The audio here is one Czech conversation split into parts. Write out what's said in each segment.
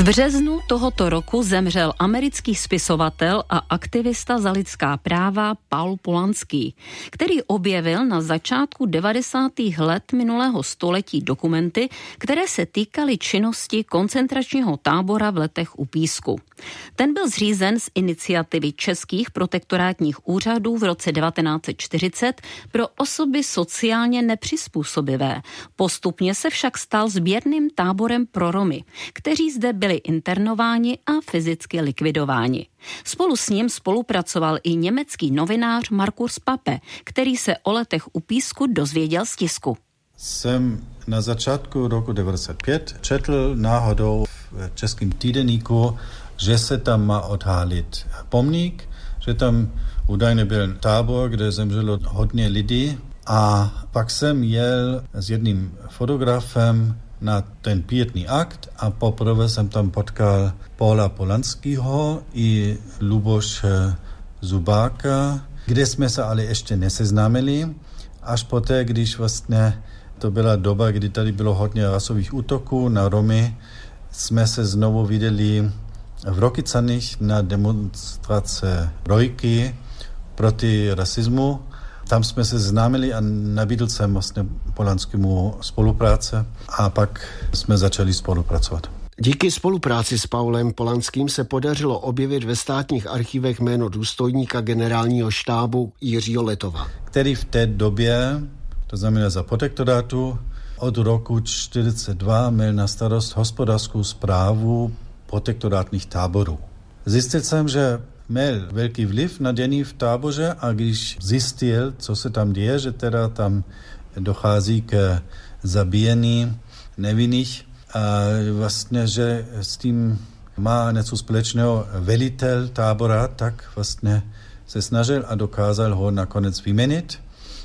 V březnu tohoto roku zemřel americký spisovatel a aktivista za lidská práva Paul Polanský, který objevil na začátku 90. let minulého století dokumenty, které se týkaly činnosti koncentračního tábora v Letech u Písku. Ten byl zřízen z iniciativy českých protektorátních úřadů v roce 1940 pro osoby sociálně nepřizpůsobivé. Postupně se však stal sběrným táborem pro Romy, kteří zde byli internováni a fyzicky likvidováni. Spolu s ním spolupracoval i německý novinář Markus Pape, který se o Letech u Písku dozvěděl z tisku. Jsem na začátku roku 1995 četl náhodou v českém týdeníku, že se tam má odhálit pomník, že tam údajně byl tábor, kde zemřelo hodně lidí, a pak jsem jel s jedním fotografem na ten pietný akt a poprvé jsem tam potkal Paula Polanského i Luboše Zubáka, kde jsme se ale ještě neseznámili. Až poté, když vlastně to byla doba, kdy tady bylo hodně rasových útoků na Romy, jsme se znovu viděli v Rokycanich na demonstrace Trojky proti rasismu. Tam jsme se známili a nabídl jsem vlastně Polanskému spolupráce a pak jsme začali spolupracovat. Díky spolupráci s Paulem Polanským se podařilo objevit ve státních archivech jméno důstojníka generálního štábu Jiřího Letova, který v té době, to znamená za protektorátu, od roku 1942 měl na starost hospodářskou správu protektorátních táborů. Zjistil jsem, že měl velký vliv na dění v táboře a když zjistil, co se tam děje, že teda tam dochází k zabíjení nevinných a vlastně, že s tím má něco společného velitel tábora, tak vlastně se snažil a dokázal ho nakonec vyměnit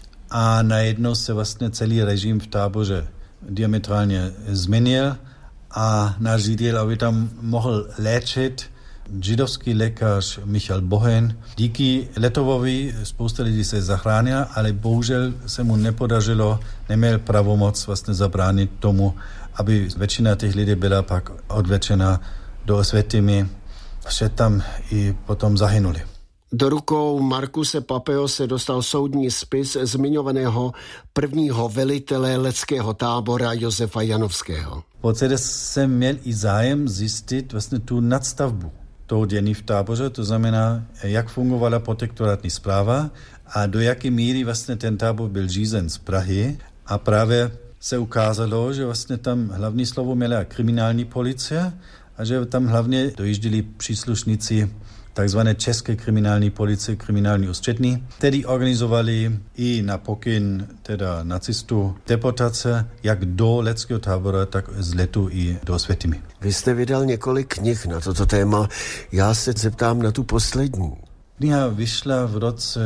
a najednou se vlastně celý režim v táboře diametrálně změnil a nařídil, aby tam mohl léčit židovský lékař Michal Bohen. Díky Letovovi spousta lidí se zachránila, ale bohužel se mu nepodařilo, neměl pravomoc vlastně zabránit tomu, aby většina těch lidí byla pak odvlečena do Osvětimi, že tam i potom zahynuli. Do rukou Markuse Papeho se dostal soudní spis zmiňovaného prvního velitele leckého tábora Josefa Janovského. Poté jsem měl i zájem zjistit vlastně tu nadstavbu toho dění v táboře, to znamená, jak fungovala protektorátní správa a do jaké míry vlastně ten tábor byl řízen z Prahy. A právě se ukázalo, že vlastně tam hlavní slovo měla kriminální policie a že tam hlavně dojížděli příslušníci takzvané české kriminální policie, kriminální ústřední, který organizovali i na pokyn teda nacistů deportace, jak do leckého tábora, tak z Letu i do Osvětimi. Vy jste vydal několik knih na toto téma. Já se zeptám na tu poslední. Kniha vyšla v roce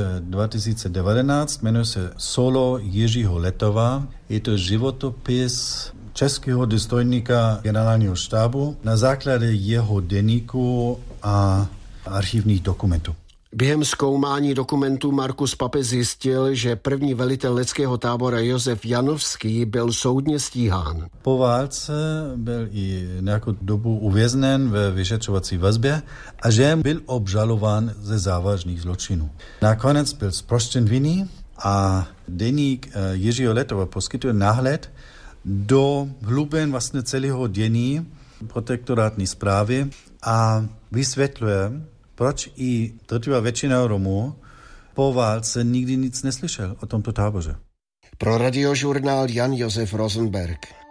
2019, jmenuje se Solo Jiřího Letova. Je to životopis českého důstojníka generálního štábu na základě jeho deníku a archivních dokumentů. Během zkoumání dokumentů Markus Pape zjistil, že první velitel leckého tábora Josef Janovský byl soudně stíhán. Po válce byl i nějakou dobu uvězněn ve vyšetřovací vazbě a že byl obžalován ze závažných zločinů. Nakonec byl zproštěn viny a deník Jiřího Letova poskytuje náhled do hlubin vlastně celého dění protektorátní správy a vysvětluje, proč i drtivá většina Romů po válce nikdy nic neslyšel o tomto táboře. Pro Radiožurnál Jan Josef Rosenberg.